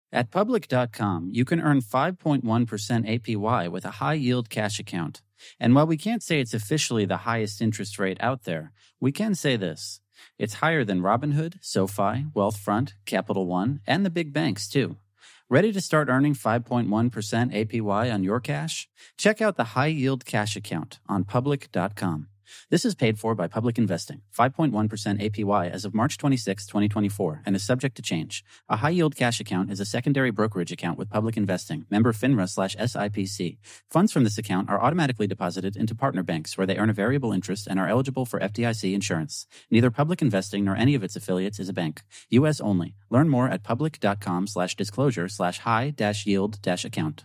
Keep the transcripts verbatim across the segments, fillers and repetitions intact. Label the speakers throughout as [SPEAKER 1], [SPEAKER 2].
[SPEAKER 1] At Public dot com, you can earn five point one percent A P Y with a high-yield cash account. And while we can't say it's officially the highest interest rate out there, we can say this. It's higher than Robinhood, SoFi, Wealthfront, Capital One, and the big banks, too. Ready to start earning five point one percent A P Y on your cash? Check out the high-yield cash account on Public dot com. This is paid for by Public Investing, five point one percent A P Y as of March twenty-sixth, twenty twenty-four, and is subject to change. A high-yield cash account is a secondary brokerage account with Public Investing, member FINRA slash S I P C. Funds from this account are automatically deposited into partner banks where they earn a variable interest and are eligible for F D I C insurance. Neither Public Investing nor any of its affiliates is a bank. U S only. Learn more at Public dot com slash disclosure slash high dash yield dash account.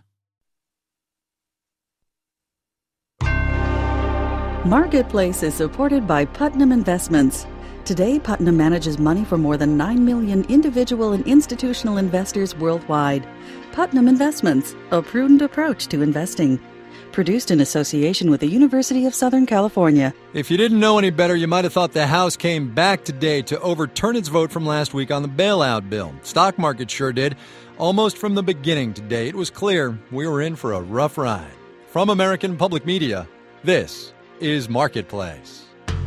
[SPEAKER 2] Marketplace is supported by Putnam Investments. Today, Putnam manages money for more than nine million individual and institutional investors worldwide. Putnam Investments, a prudent approach to investing. Produced in association with the University of Southern California.
[SPEAKER 3] If you didn't know any better, you might have thought the House came back today to overturn its vote from last week on the bailout bill. Stock market sure did. Almost from the beginning today, it was clear we were in for a rough ride. From American Public Media, this is Marketplace.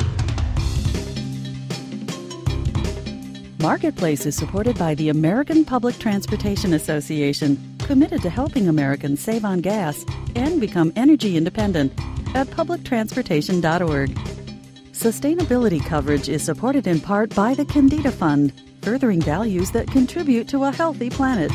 [SPEAKER 2] Marketplace is supported by the American Public Transportation Association, committed to helping Americans save on gas and become energy independent at public transportation dot org. Sustainability coverage is supported in part by the Candida Fund, furthering values that contribute to a healthy planet.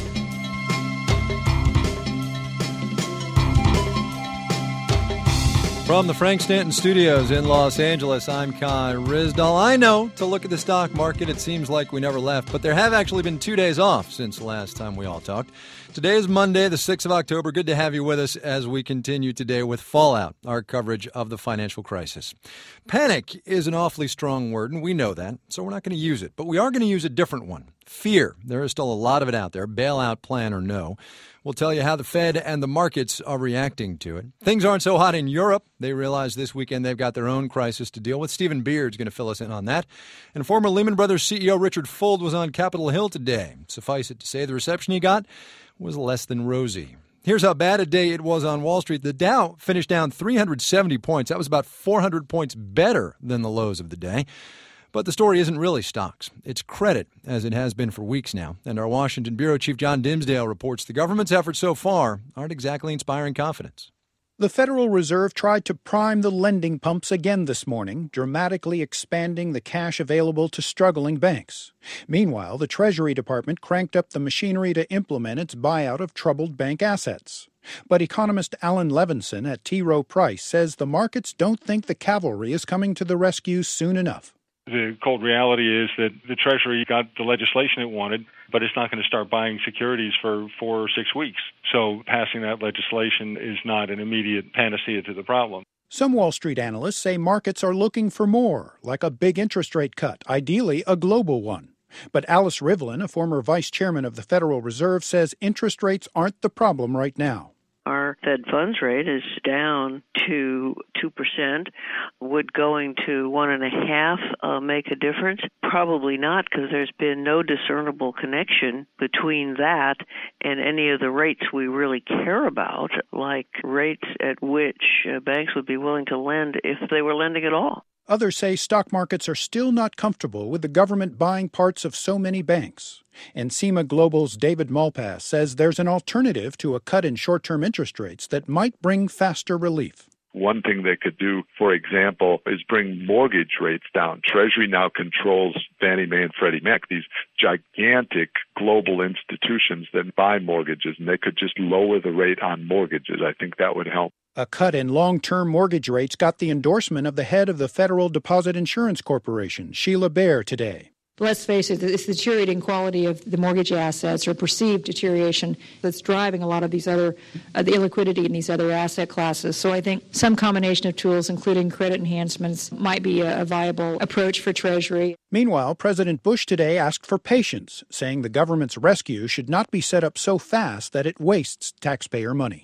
[SPEAKER 3] From the Frank Stanton Studios in Los Angeles, I'm Kai Ryssdal. I know, to look at the stock market, it seems like we never left, but there have actually been two days off since the last time we all talked. Today is Monday, the sixth of October. Good to have you with us as we continue today with Fallout, our coverage of the financial crisis. Panic is an awfully strong word, and we know that, so we're not going to use it. But we are going to use a different one. Fear. There is still a lot of it out there, bailout plan or no. We'll tell you how the Fed and the markets are reacting to it. Things aren't so hot in Europe. They realize this weekend they've got their own crisis to deal with. Stephen Beard's going to fill us in on that. And former Lehman Brothers C E O Richard Fuld was on Capitol Hill today. Suffice it to say, the reception he got was less than rosy. Here's how bad a day it was on Wall Street. The Dow finished down three hundred seventy points. That was about four hundred points better than the lows of the day. But the story isn't really stocks. It's credit, as it has been for weeks now. And our Washington bureau chief John Dimsdale reports the government's efforts so far aren't exactly inspiring confidence.
[SPEAKER 4] The Federal Reserve tried to prime the lending pumps again this morning, dramatically expanding the cash available to struggling banks. Meanwhile, the Treasury Department cranked up the machinery to implement its buyout of troubled bank assets. But economist Alan Levinson at T. Rowe Price says the markets don't think the cavalry is coming to the rescue soon enough.
[SPEAKER 5] The cold reality is that the Treasury got the legislation it wanted, but it's not going to start buying securities for four or six weeks. So passing that legislation is not an immediate panacea to the problem.
[SPEAKER 4] Some Wall Street analysts say markets are looking for more, like a big interest rate cut, ideally a global one. But Alice Rivlin, a former vice chairman of the Federal Reserve, says interest rates aren't the problem right now.
[SPEAKER 6] Our Fed funds rate is down to two percent. Would going to one and a half uh, make a difference? Probably not, because there's been no discernible connection between that and any of the rates we really care about, like rates at which uh, banks would be willing to lend if they were lending at all.
[SPEAKER 4] Others say stock markets are still not comfortable with the government buying parts of so many banks. And Encima Global's David Malpass says there's an alternative to a cut in short-term interest rates that might bring faster relief.
[SPEAKER 7] One thing they could do, for example, is bring mortgage rates down. Treasury now controls Fannie Mae and Freddie Mac, these gigantic global institutions that buy mortgages, and they could just lower the rate on mortgages. I think that would help.
[SPEAKER 4] A cut in long-term mortgage rates got the endorsement of the head of the Federal Deposit Insurance Corporation, Sheila Bair, today.
[SPEAKER 8] Let's face it, it's the deteriorating quality of the mortgage assets or perceived deterioration that's driving a lot of these other, uh, the illiquidity in these other asset classes. So I think some combination of tools, including credit enhancements, might be a, a viable approach for Treasury.
[SPEAKER 4] Meanwhile, President Bush today asked for patience, saying the government's rescue should not be set up so fast that it wastes taxpayer money.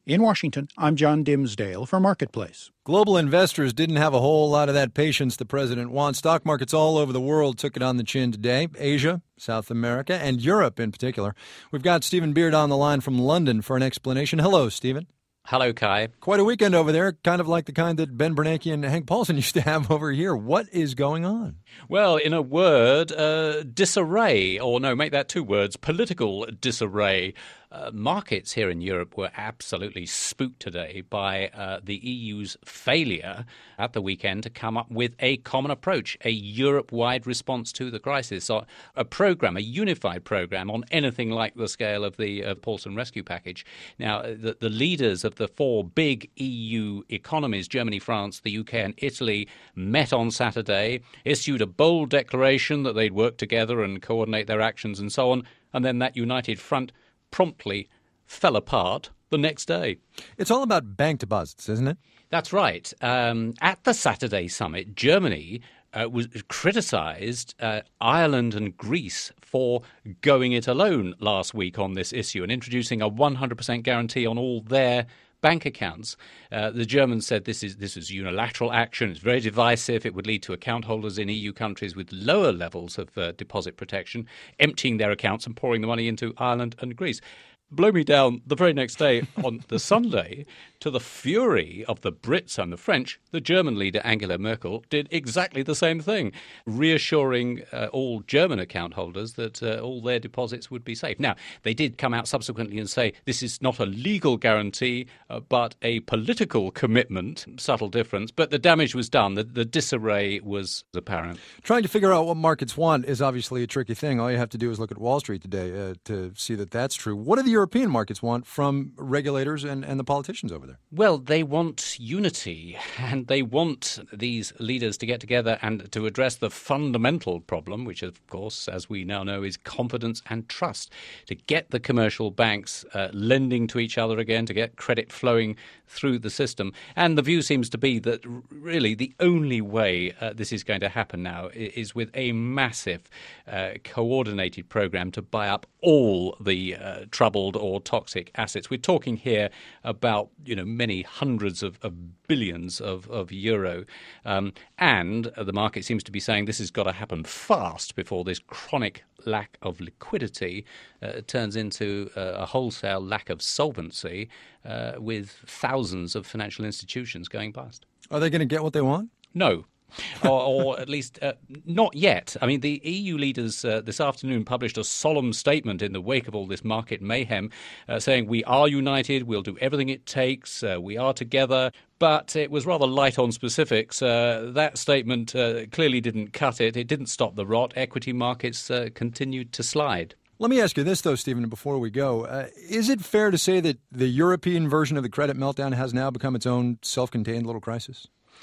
[SPEAKER 4] In Washington, I'm John Dimsdale for Marketplace.
[SPEAKER 3] Global investors didn't have a whole lot of that patience the president wants. Stock markets all over the world took it on the chin today. Asia, South America, and Europe in particular. We've got Stephen Beard on the line from London for an explanation. Hello, Stephen.
[SPEAKER 9] Hello, Kai.
[SPEAKER 3] Quite a weekend over there, kind of like the kind that Ben Bernanke and Hank Paulson used to have over here. What is going on?
[SPEAKER 9] Well, in a word, uh, disarray, or no, make that two words, political disarray. Uh, markets here in Europe were absolutely spooked today by uh, the E U's failure at the weekend to come up with a common approach, a Europe-wide response to the crisis, so a program, a unified program on anything like the scale of the uh, Paulson rescue package. Now, the, the leaders of the four big E U economies, Germany, France, the U K and Italy, met on Saturday, issued a bold declaration that they'd work together and coordinate their actions and so on, and then that united front promptly fell apart the next day.
[SPEAKER 3] It's all about bank deposits, isn't it?
[SPEAKER 9] That's right. Um, at the Saturday summit, Germany uh, was criticised uh, Ireland and Greece for going it alone last week on this issue and introducing a one hundred percent guarantee on all their bank accounts. Uh, the Germans said this is this is unilateral action. It's very divisive. It would lead to account holders in E U countries with lower levels of uh, deposit protection emptying their accounts and pouring the money into Ireland and Greece. Blow me down the very next day on the Sunday, to the fury of the Brits and the French, the German leader Angela Merkel did exactly the same thing, reassuring uh, all German account holders that uh, all their deposits would be safe. Now, they did come out subsequently and say this is not a legal guarantee, uh, but a political commitment, subtle difference, but the damage was done. The, the disarray was apparent.
[SPEAKER 3] Trying to figure out what markets want is obviously a tricky thing. All you have to do is look at Wall Street today uh, to see that that's true. What do the European markets want from regulators and, and the politicians over there?
[SPEAKER 9] Well, they want unity, and they want these leaders to get together and to address the fundamental problem, which, of course, as we now know, is confidence and trust, to get the commercial banks uh, lending to each other again, to get credit flowing through the system. And the view seems to be that really the only way uh, this is going to happen now is with a massive uh, coordinated program to buy up all the uh, troubled or toxic assets. We're talking here about, you know, many hundreds of, of billions of, of euro. Um, and the market seems to be saying this has got to happen fast before this chronic lack of liquidity uh, turns into uh, a wholesale lack of solvency uh, with thousands of financial institutions going bust.
[SPEAKER 3] Are they going to get what they want?
[SPEAKER 9] No. or, or at least uh, not yet. I mean, the E U leaders uh, this afternoon published a solemn statement in the wake of all this market mayhem, uh, saying we are united, we'll do everything it takes, uh, we are together. But it was rather light on specifics. Uh, that statement uh, clearly didn't cut it. It didn't stop the rot. Equity markets uh, continued to slide.
[SPEAKER 3] Let me ask you this, though, Stephen, before we go. Uh, is it fair to say that the European version of the credit meltdown has now become its own self-contained little crisis?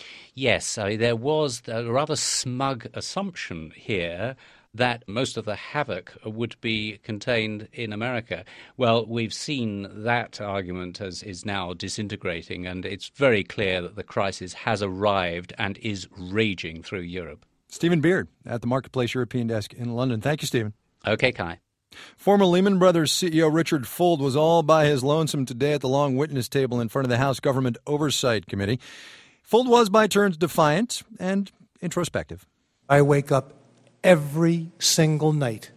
[SPEAKER 9] Yes, I mean, there was a rather smug assumption here that most of the havoc would be contained in America. Well, we've seen that argument as is now disintegrating, and it's very clear that the crisis has arrived and is raging through Europe.
[SPEAKER 3] Stephen Beard at the Marketplace European Desk in London. Thank you, Stephen.
[SPEAKER 9] Okay, Kai.
[SPEAKER 3] Former Lehman Brothers C E O Richard Fuld was all by his lonesome today at the long witness table in front of the House Government Oversight Committee. Fuld was by turns defiant and introspective.
[SPEAKER 10] I wake up every single night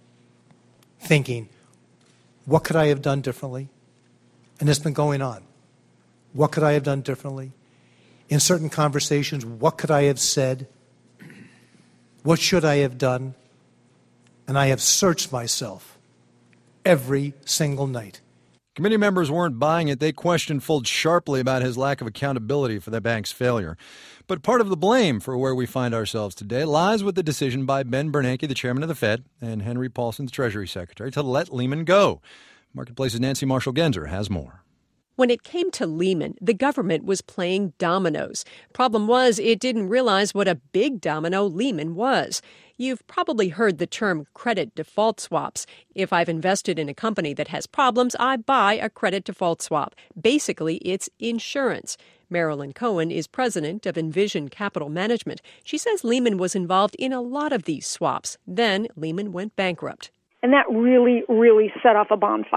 [SPEAKER 10] thinking, what could I have done differently? And it's been going on. What could I have done differently? In certain conversations, what could I have said? What should I have done? And I have searched myself every single night.
[SPEAKER 3] Committee members weren't buying it. They questioned Fuld sharply about his lack of accountability for the bank's failure. But part of the blame for where we find ourselves today lies with the decision by Ben Bernanke, the chairman of the Fed, and Henry Paulson, the Treasury Secretary, to let Lehman go. Marketplace's Nancy Marshall-Genzer has more.
[SPEAKER 11] When it came to Lehman, the government was playing dominoes. Problem was, it didn't realize what a big domino Lehman was. You've probably heard the term credit default swaps. If I've invested in a company that has problems, I buy a credit default swap. Basically, it's insurance. Marilyn Cohen is president of Envision Capital Management. She says Lehman was involved in a lot of these swaps. Then Lehman went bankrupt.
[SPEAKER 12] And that really, really set off a bonfire.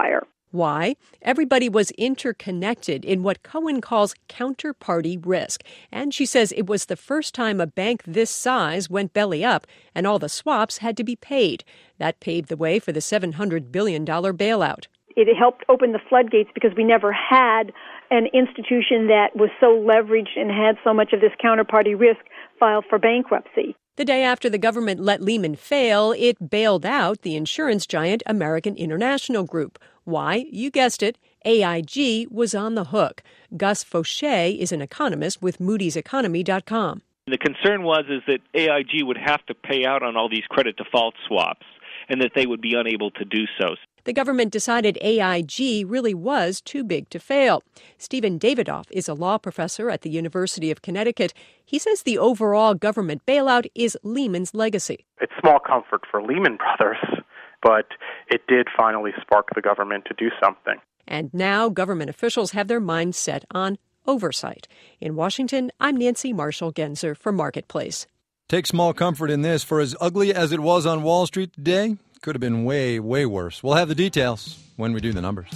[SPEAKER 11] Why? Everybody was interconnected in what Cohen calls counterparty risk. And she says it was the first time a bank this size went belly up, and all the swaps had to be paid. That paved the way for the seven hundred billion dollars bailout.
[SPEAKER 12] It helped open the floodgates because we never had an institution that was so leveraged and had so much of this counterparty risk filed for bankruptcy.
[SPEAKER 11] The day after the government let Lehman fail, it bailed out the insurance giant American International Group. Why? You guessed it. A I G was on the hook. Gus Fauché is an economist with Moody's Economy dot com.
[SPEAKER 13] The concern was is that A I G would have to pay out on all these credit default swaps and that they would be unable to do so.
[SPEAKER 11] The government decided A I G really was too big to fail. Stephen Davidoff is a law professor at the University of Connecticut. He says the overall government bailout is Lehman's legacy.
[SPEAKER 14] It's small comfort for Lehman Brothers, but it did finally spark the government to do something.
[SPEAKER 11] And now government officials have their minds set on oversight. In Washington, I'm Nancy Marshall-Genzer for Marketplace.
[SPEAKER 3] Take small comfort in this. For as ugly as it was on Wall Street today, could have been way, way worse. We'll have the details when we do the numbers.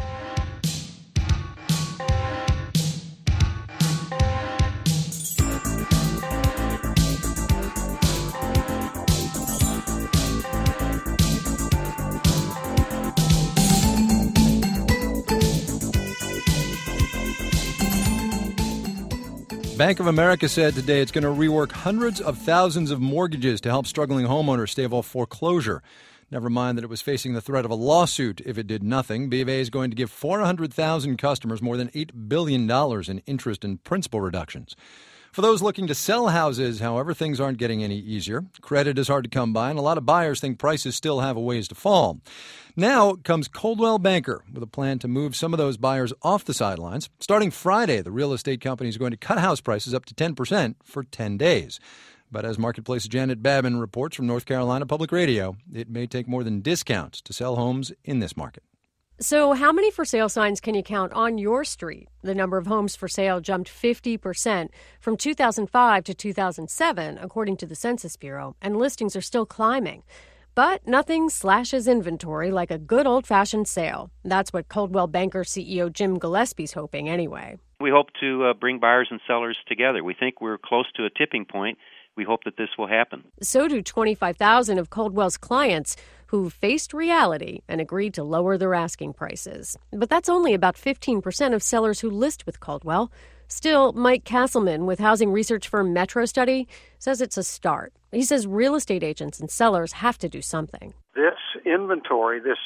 [SPEAKER 3] Bank of America said today it's going to rework hundreds of thousands of mortgages to help struggling homeowners stave off foreclosure. Never mind that it was facing the threat of a lawsuit if it did nothing. B of A is going to give four hundred thousand customers more than eight billion dollars in interest and principal reductions. For those looking to sell houses, however, things aren't getting any easier. Credit is hard to come by, and a lot of buyers think prices still have a ways to fall. Now comes Coldwell Banker with a plan to move some of those buyers off the sidelines. Starting Friday, the real estate company is going to cut house prices up to ten percent for ten days. But as Marketplace's Janet Babin reports from North Carolina Public Radio, it may take more than discounts to sell homes in this market.
[SPEAKER 15] So how many for sale signs can you count on your street? The number of homes for sale jumped fifty percent from two thousand five to two thousand seven, according to the Census Bureau, and listings are still climbing. But nothing slashes inventory like a good old-fashioned sale. That's what Coldwell Banker C E O Jim Gillespie's hoping anyway.
[SPEAKER 16] We hope to uh, bring buyers and sellers together. We think we're close to a tipping point. We hope that this will happen.
[SPEAKER 15] So do twenty-five thousand of Coldwell's clients who faced reality and agreed to lower their asking prices. But that's only about fifteen percent of sellers who list with Coldwell. Still, Mike Castleman with housing research firm Metro Study says it's a start. He says real estate agents and sellers have to do something.
[SPEAKER 17] This inventory, this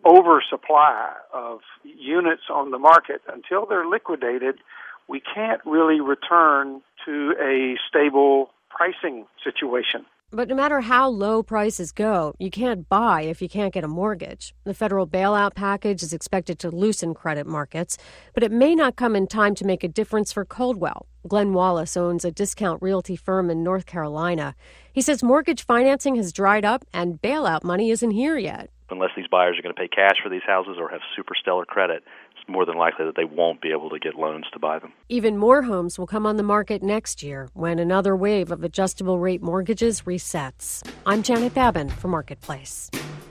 [SPEAKER 17] oversupply of units on the market, until they're liquidated, we can't really return to a stable pricing situation.
[SPEAKER 15] But no matter how low prices go, you can't buy if you can't get a mortgage. The federal bailout package is expected to loosen credit markets, but it may not come in time to make a difference for Coldwell. Glenn Wallace owns a discount realty firm in North Carolina. He says mortgage financing has dried up and bailout money isn't here yet.
[SPEAKER 18] Unless these buyers are going to pay cash for these houses or have super stellar credit, it's more than likely that they won't be able to get loans to buy them.
[SPEAKER 15] Even more homes will come on the market next year when another wave of adjustable rate mortgages resets. I'm Janet Babin for Marketplace.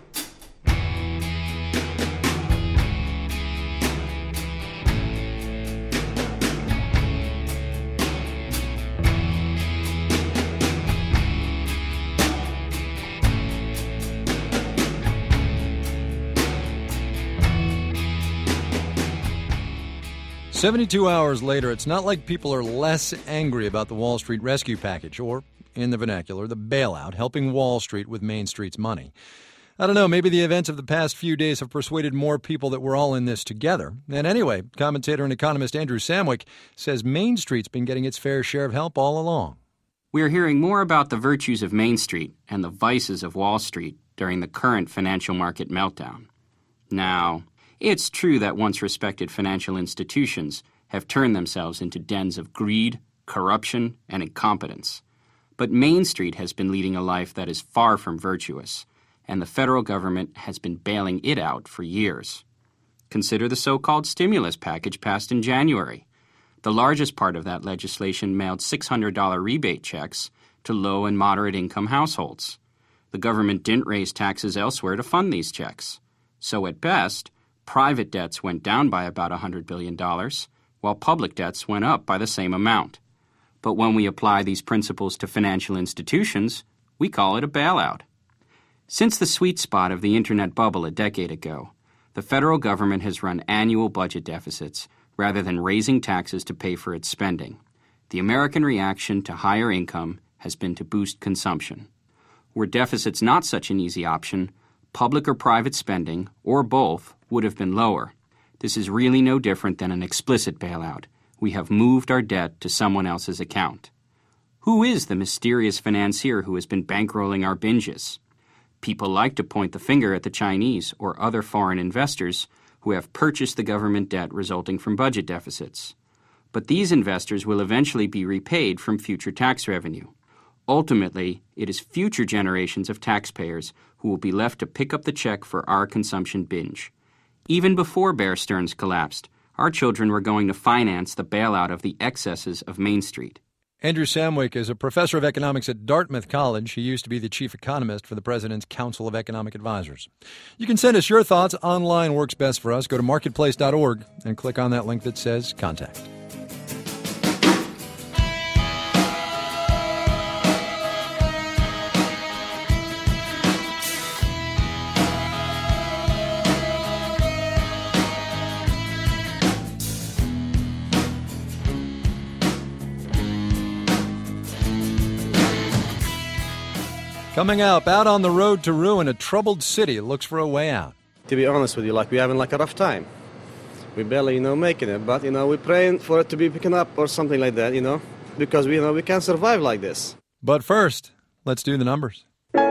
[SPEAKER 3] seventy-two hours later, it's not like people are less angry about the Wall Street rescue package, or, in the vernacular, the bailout, helping Wall Street with Main Street's money. I don't know, maybe the events of the past few days have persuaded more people that we're all in this together. And anyway, commentator and economist Andrew Samwick says Main Street's been getting its fair share of help all along.
[SPEAKER 19] We're hearing more about the virtues of Main Street and the vices of Wall Street during the current financial market meltdown. Now, it's true that once respected financial institutions have turned themselves into dens of greed, corruption, and incompetence. But Main Street has been leading a life that is far from virtuous, and the federal government has been bailing it out for years. Consider the so-called stimulus package passed in January. The largest part of that legislation mailed six hundred dollars rebate checks to low and moderate income households. The government didn't raise taxes elsewhere to fund these checks. So at best, private debts went down by about one hundred billion dollars, while public debts went up by the same amount. But when we apply these principles to financial institutions, we call it a bailout. Since the sweet spot of the Internet bubble a decade ago, the federal government has run annual budget deficits rather than raising taxes to pay for its spending. The American reaction to higher income has been to boost consumption. Were deficits not such an easy option, public or private spending, or both, would have been lower. This is really no different than an explicit bailout. We have moved our debt to someone else's account. Who is the mysterious financier who has been bankrolling our binges? People like to point the finger at the Chinese or other foreign investors who have purchased the government debt resulting from budget deficits. But these investors will eventually be repaid from future tax revenue. Ultimately, it is future generations of taxpayers who will be left to pick up the check for our consumption binge. Even before Bear Stearns collapsed, our children were going to finance the bailout of the excesses of Main Street.
[SPEAKER 3] Andrew Samwick is a professor of economics at Dartmouth College. He used to be the chief economist for the President's Council of Economic Advisors. You can send us your thoughts. Online works best for us. Go to marketplace dot org and click on that link that says Contact. Coming up, out on the road to ruin, a troubled city looks for a way out.
[SPEAKER 20] To be honest with you, like, we're having like a rough time. We barely, you know, making it, but, you know, we're praying for it to be picking up or something like that, you know, because we, you know, we can't survive like this.
[SPEAKER 3] But first, let's do the numbers.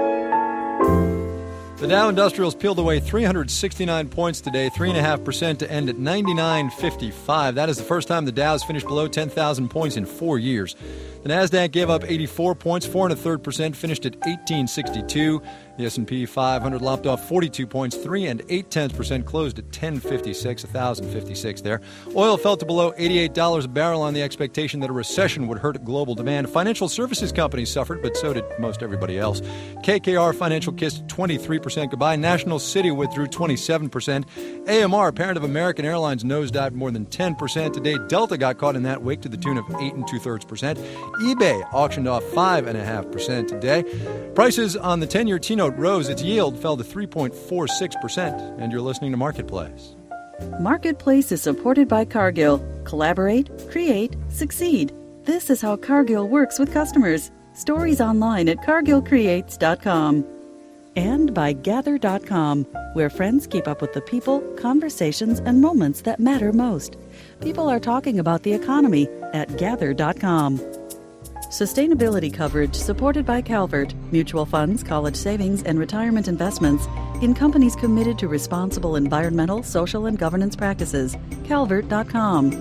[SPEAKER 3] The Dow Industrials peeled away three hundred sixty-nine points today, three point five percent to end at ninety-nine fifty-five. That is the first time the Dow's finished below ten thousand points in four years. The Nasdaq gave up eighty-four points, four and a third percent, finished at eighteen sixty-two. The S and P five hundred lopped off forty-two points, three and eight tenths percent, closed at ten fifty-six, one thousand fifty-six there. Oil fell to below eighty-eight dollars a barrel on the expectation that a recession would hurt global demand. Financial services companies suffered, but so did most everybody else. K K R Financial kissed twenty-three percent goodbye. National City withdrew twenty-seven percent. A M R, parent of American Airlines, nosedived more than ten percent. Today, Delta got caught in that wake to the tune of eight and two-thirds percent. eBay auctioned off five point five percent today. Prices on the ten-year T-note rose. Its yield fell to three point four six percent. And you're listening to Marketplace.
[SPEAKER 2] Marketplace is supported by Cargill. Collaborate, create, succeed. This is how Cargill works with customers. Stories online at cargill creates dot com. And by gather dot com, where friends keep up with the people, conversations, and moments that matter most. People are talking about the economy at gather dot com. Sustainability coverage supported by Calvert, mutual funds, college savings, and retirement investments in companies committed to responsible environmental, social, and governance practices. calvert dot com.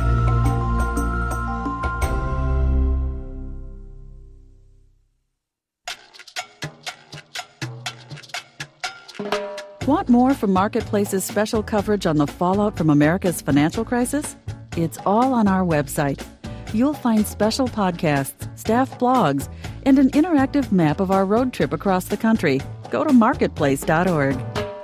[SPEAKER 2] Want more from Marketplace's special coverage on the fallout from America's financial crisis? It's all on our website. You'll find special podcasts, staff blogs, and an interactive map of our road trip across the country. Go to marketplace dot org.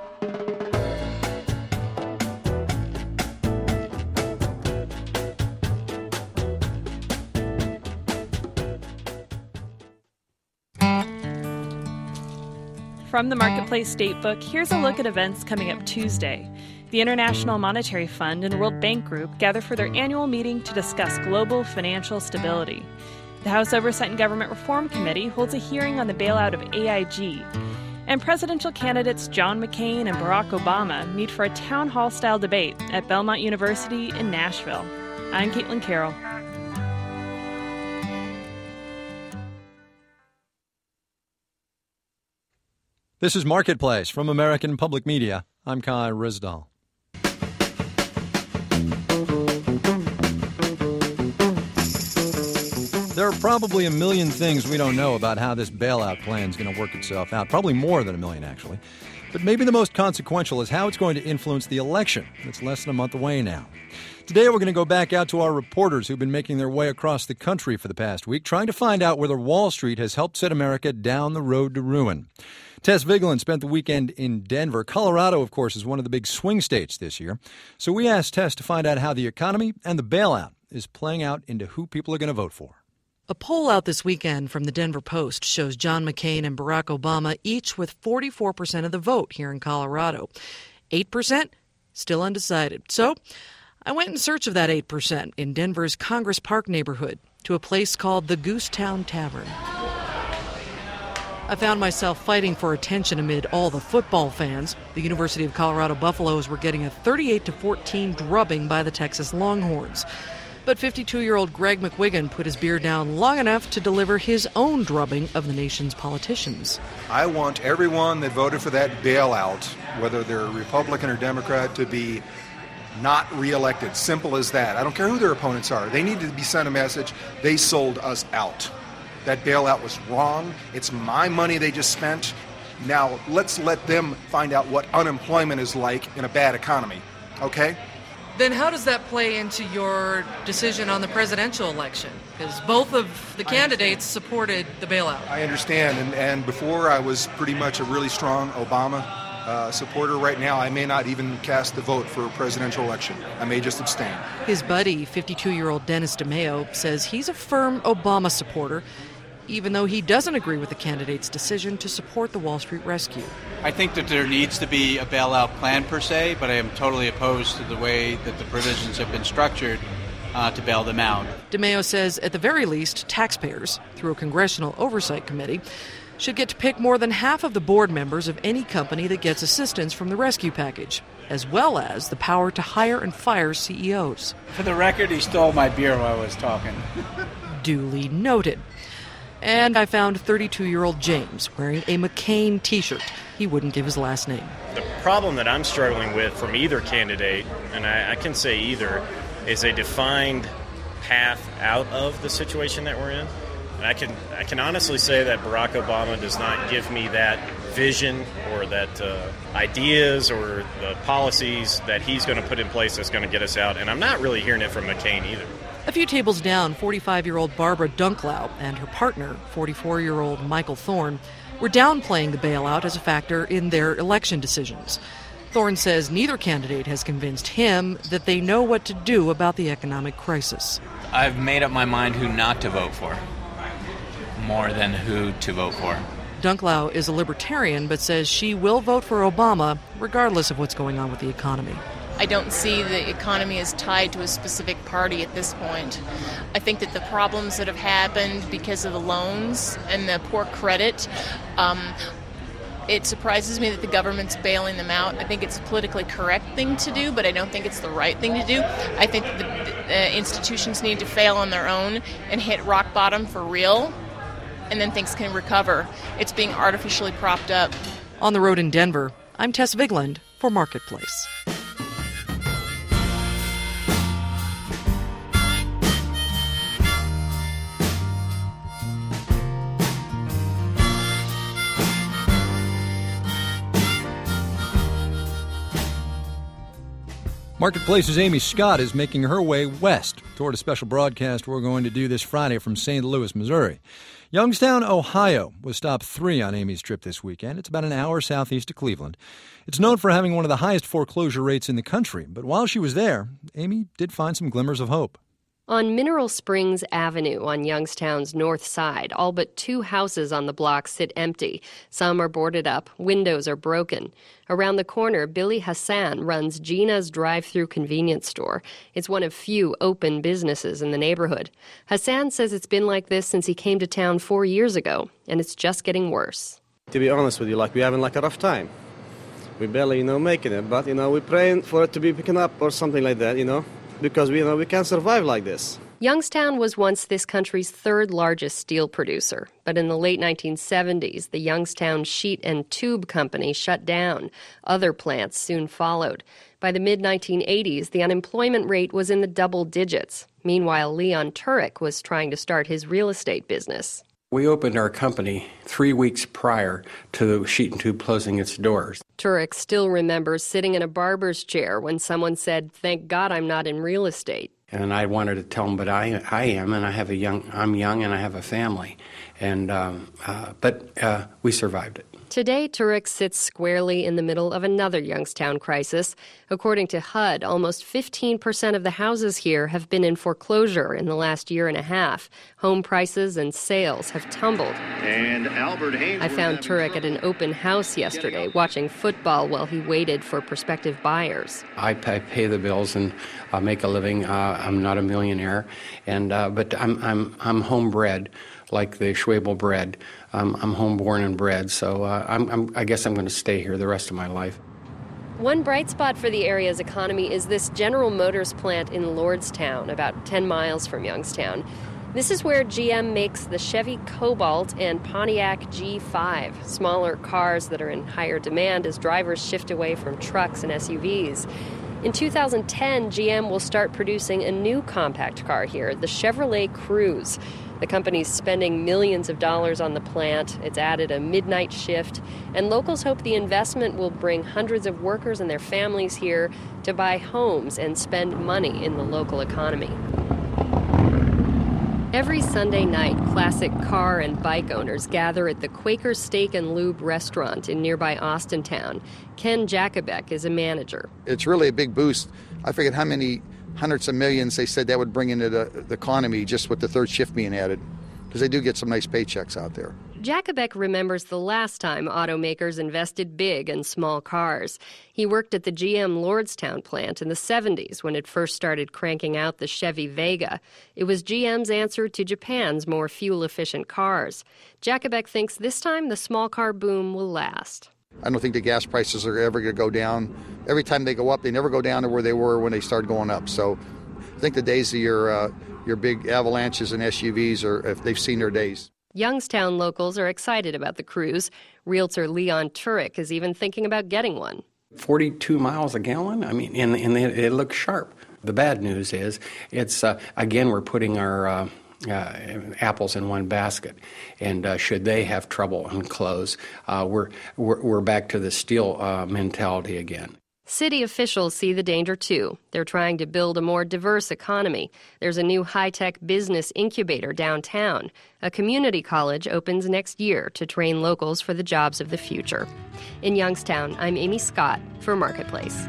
[SPEAKER 21] From the Marketplace Datebook, here's a look at events coming up Tuesday. The International Monetary Fund and World Bank Group gather for their annual meeting to discuss global financial stability. The House Oversight and Government Reform Committee holds a hearing on the bailout of A I G. And presidential candidates John McCain and Barack Obama meet for a town hall-style debate at Belmont University in Nashville. I'm Caitlin Carroll.
[SPEAKER 3] This is Marketplace from American Public Media. I'm Kai Risdall. There are probably a million things we don't know about how this bailout plan is going to work itself out. Probably more than a million, actually. But maybe the most consequential is how it's going to influence the election. It's less than a month away now. Today, we're going to go back out to our reporters who've been making their way across the country for the past week, trying to find out whether Wall Street has helped set America down the road to ruin. Tess Vigeland spent the weekend in Denver. Colorado, of course, is one of the big swing states this year. So we asked Tess to find out how the economy and the bailout is playing out into who people are going to vote for.
[SPEAKER 1] A poll out this weekend from the Denver Post shows John McCain and Barack Obama each with forty-four percent of the vote here in Colorado. eight percent still undecided. So I went in search of that eight percent in Denver's Congress Park neighborhood to a place called the Goosetown Tavern. I found myself fighting for attention amid all the football fans. The University of Colorado Buffaloes were getting a thirty-eight to fourteen drubbing by the Texas Longhorns. But fifty-two-year-old Greg McWigan put his beer down long enough to deliver his own drubbing of the nation's politicians.
[SPEAKER 22] I want everyone that voted for that bailout, whether they're Republican or Democrat, to be not reelected. Simple as that. I don't care who their opponents are. They need to be sent a message. They sold us out. That bailout was wrong. It's my money they just spent. Now let's let them find out what unemployment is like in a bad economy. Okay?
[SPEAKER 1] Then how does that play into your decision on the presidential election? Because both of the candidates supported the bailout.
[SPEAKER 22] I understand. And, and before I was pretty much a really strong Obama uh, supporter. Right now I may not even cast the vote for a presidential election. I may just abstain.
[SPEAKER 1] His buddy, fifty-two-year-old Dennis DeMeo, says he's a firm Obama supporter, even though he doesn't agree with the candidate's decision to support the Wall Street rescue.
[SPEAKER 23] I think that there needs to be a bailout plan per se, but I am totally opposed to the way that the provisions have been structured uh, to bail them out.
[SPEAKER 1] DeMeo says, at the very least, taxpayers, through a congressional oversight committee, should get to pick more than half of the board members of any company that gets assistance from the rescue package, as well as the power to hire and fire C E Os.
[SPEAKER 23] For the record, he stole my beer while I was talking.
[SPEAKER 1] Duly noted. And I found thirty-two-year-old James wearing a McCain T-shirt. He wouldn't give his last name.
[SPEAKER 24] The problem that I'm struggling with from either candidate, and I, I can say either, is a defined path out of the situation that we're in. And I can I can honestly say that Barack Obama does not give me that vision or that uh, ideas or the policies that he's going to put in place that's going to get us out. And I'm not really hearing it from McCain either.
[SPEAKER 1] A few tables down, forty-five-year-old Barbara Dunklau and her partner, forty-four-year-old Michael Thorne, were downplaying the bailout as a factor in their election decisions. Thorne says neither candidate has convinced him that they know what to do about the economic crisis.
[SPEAKER 25] I've made up my mind who not to vote for, more than who to vote for.
[SPEAKER 1] Dunklau is a libertarian, but says she will vote for Obama regardless of what's going on with the economy.
[SPEAKER 26] I don't see the economy as tied to a specific party at this point. I think that the problems that have happened because of the loans and the poor credit, um, it surprises me that the government's bailing them out. I think it's a politically correct thing to do, but I don't think it's the right thing to do. I think the uh, institutions need to fail on their own and hit rock bottom for real, and then things can recover. It's being artificially propped up.
[SPEAKER 1] On the road in Denver, I'm Tess Vigeland for Marketplace.
[SPEAKER 3] Marketplace's Amy Scott is making her way west toward a special broadcast we're going to do this Friday from Saint Louis, Missouri. Youngstown, Ohio was stop three on Amy's trip this weekend. It's about an hour southeast of Cleveland. It's known for having one of the highest foreclosure rates in the country, but while she was there, Amy did find some glimmers of hope.
[SPEAKER 27] On Mineral Springs Avenue on Youngstown's north side, all but two houses on the block sit empty. Some are boarded up, windows are broken. Around the corner, Billy Hassan runs Gina's drive-through convenience store. It's one of few open businesses in the neighborhood. Hassan says it's been like this since he came to town four years ago, and it's just getting worse.
[SPEAKER 20] To be honest with you, like we're having like a rough time. We barely, you know, making it, but, you know, we're praying for it to be picking up or something like that, you know. Because we you know we can't survive like this.
[SPEAKER 27] Youngstown was once this country's third largest steel producer, but in the late nineteen seventies, the Youngstown Sheet and Tube Company shut down. Other plants soon followed. By the mid nineteen eighties, the unemployment rate was in the double digits. Meanwhile, Leon Turek was trying to start his real estate business.
[SPEAKER 4] We opened our company three weeks prior to Sheet and Tube closing its doors.
[SPEAKER 27] Turek still remembers sitting in a barber's chair when someone said, "Thank God I'm not in real estate."
[SPEAKER 4] And I wanted to tell him, but I, I am, and I have a young, I'm young, and I have a family. And um, uh, but uh, we survived it.
[SPEAKER 27] Today, Turek sits squarely in the middle of another Youngstown crisis. According to H U D, almost fifteen percent of the houses here have been in foreclosure in the last year and a half. Home prices and sales have tumbled.
[SPEAKER 5] And Albert Haynes.
[SPEAKER 27] I found Turek at an open house yesterday, watching football while he waited for prospective buyers.
[SPEAKER 4] I pay, pay the bills and uh, make a living. Uh, I'm not a millionaire, and uh, but I'm I'm I'm homebred, like the Schwabel bread. Um, I'm homeborn and bred, so uh, I'm, I'm, I guess I'm going to stay here the rest of my life.
[SPEAKER 27] One bright spot for the area's economy is this General Motors plant in Lordstown, about ten miles from Youngstown. This is where G M makes the Chevy Cobalt and Pontiac G five, smaller cars that are in higher demand as drivers shift away from trucks and S U Vs. In two thousand ten, G M will start producing a new compact car here, the Chevrolet Cruze. The company's spending millions of dollars on the plant. It's added a midnight shift, and locals hope the investment will bring hundreds of workers and their families here to buy homes and spend money in the local economy. Every Sunday night, classic car and bike owners gather at the Quaker Steak and Lube restaurant in nearby Austintown. Ken Jacobek is a manager.
[SPEAKER 6] It's really a big boost. I forget how many hundreds of millions they said that would bring into the, the economy just with the third shift being added, because they do get some nice paychecks out there.
[SPEAKER 27] Jacobek remembers the last time automakers invested big in small cars. He worked at the G M Lordstown plant in the seventies when it first started cranking out the Chevy Vega. It was G M's answer to Japan's more fuel-efficient cars. Jacobek thinks this time the small car boom will last.
[SPEAKER 6] I don't think the gas prices are ever going to go down. Every time they go up, they never go down to where they were when they started going up. So I think the days of your uh, your big avalanches and S U Vs, are, if they've seen their days.
[SPEAKER 27] Youngstown locals are excited about the Cruze. Realtor Leon Turek is even thinking about getting one.
[SPEAKER 4] forty-two miles a gallon? I mean, and, and it, it looks sharp. The bad news is, it's uh, again, we're putting our uh, uh, apples in one basket. And uh, should they have trouble and close, uh, we're, we're, we're back to the steel uh, mentality again.
[SPEAKER 27] City officials see the danger, too. They're trying to build a more diverse economy. There's a new high-tech business incubator downtown. A community college opens next year to train locals for the jobs of the future. In Youngstown, I'm Amy Scott for Marketplace.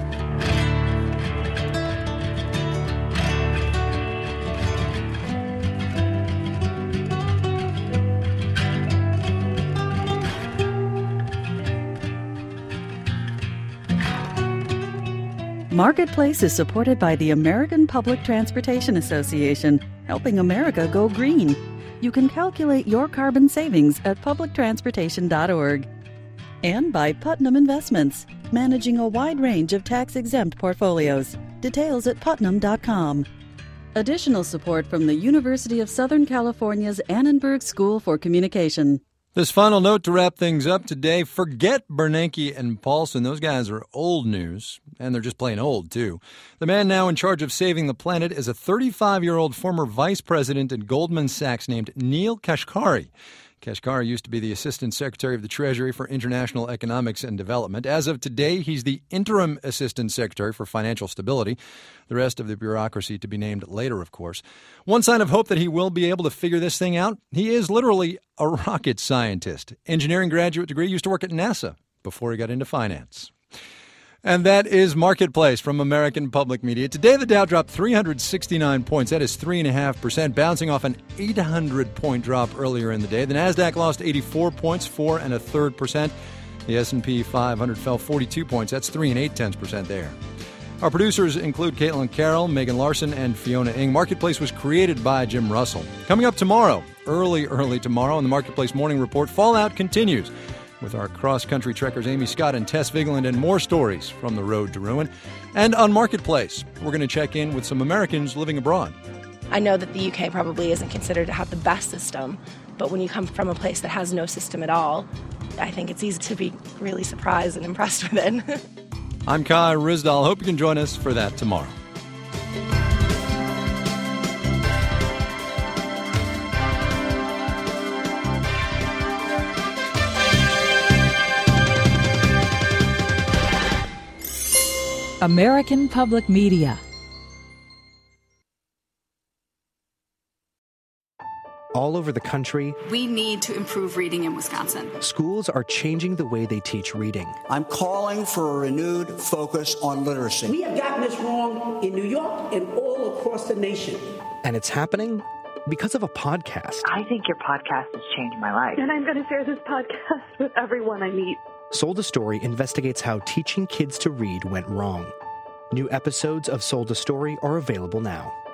[SPEAKER 2] Marketplace is supported by the American Public Transportation Association, helping America go green. You can calculate your carbon savings at public transportation dot org. And by Putnam Investments, managing a wide range of tax-exempt portfolios. Details at putnam dot com. Additional support from the University of Southern California's Annenberg School for Communication.
[SPEAKER 3] This final note to wrap things up today, forget Bernanke and Paulson. Those guys are old news, and they're just plain old, too. The man now in charge of saving the planet is a thirty-five-year-old former vice president at Goldman Sachs named Neel Kashkari. Kashkari used to be the Assistant Secretary of the Treasury for International Economics and Development. As of today, he's the Interim Assistant Secretary for Financial Stability. The rest of the bureaucracy to be named later, of course. One sign of hope that he will be able to figure this thing out, he is literally a rocket scientist. Engineering graduate degree, used to work at NASA before he got into finance. And that is Marketplace from American Public Media. Today, the Dow dropped three hundred sixty-nine points. That is three point five percent, bouncing off an eight hundred point drop earlier in the day. The Nasdaq lost eighty-four points, four and a third percent. The S and P five hundred fell forty-two points. That's three and eight tenths percent there. Our producers include Caitlin Carroll, Megan Larson, and Fiona Ng. Marketplace was created by Jim Russell. Coming up tomorrow, early, early tomorrow on the Marketplace Morning Report, Fallout continues with our cross-country trekkers Amy Scott and Tess Vigland, and more stories from the road to ruin. And on Marketplace, we're going to check in with some Americans living abroad.
[SPEAKER 7] I know that the U K probably isn't considered to have the best system, but when you come from a place that has no system at all, I think it's easy to be really surprised and impressed with it.
[SPEAKER 3] I'm Kai Ryssdal. Hope you can join us for that tomorrow.
[SPEAKER 5] American Public Media.
[SPEAKER 8] All over the country,
[SPEAKER 9] we need to improve reading in Wisconsin.
[SPEAKER 8] Schools are changing the way they teach reading.
[SPEAKER 10] I'm calling for a renewed focus on literacy.
[SPEAKER 12] We have gotten this wrong in New York and all across the nation.
[SPEAKER 8] And it's happening because of a podcast.
[SPEAKER 13] I think your podcast has changed my life.
[SPEAKER 14] And I'm going to share this podcast with everyone I meet.
[SPEAKER 8] Sold a Story investigates how teaching kids to read went wrong. New episodes of Sold a Story are available now.